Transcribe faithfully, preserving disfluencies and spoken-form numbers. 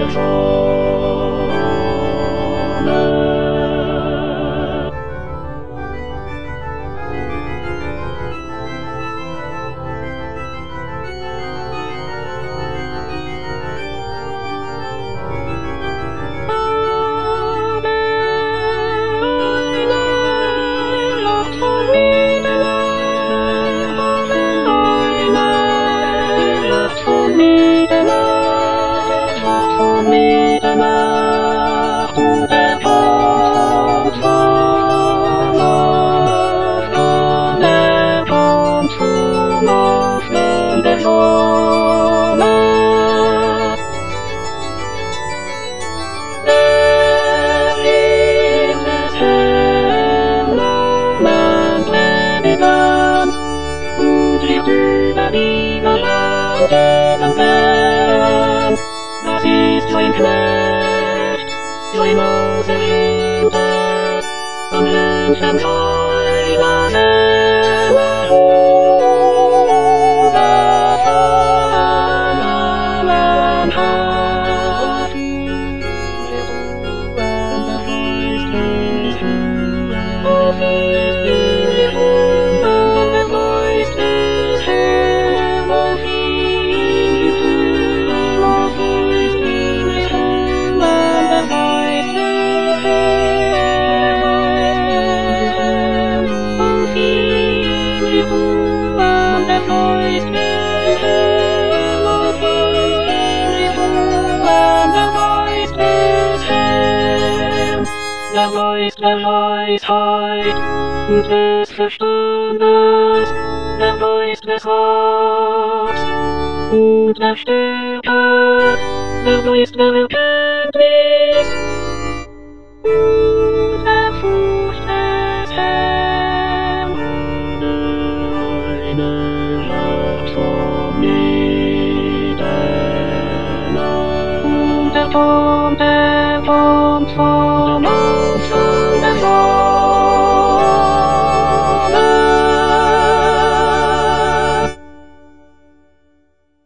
Das ist so ein Knecht, so ein Auserwählter, am Hühnchen seiner Seele überfallen hat. Das ist es, das ist es, das ist es, Herr, das ist der Geist der Weisheit und des Verstandes, der Geist des Rats und der Stärke, der Geist der Erkenntnis und der Furcht des Herrn. Der eine sagt vom Niedergang und der kommt, der kommt vom Anfang.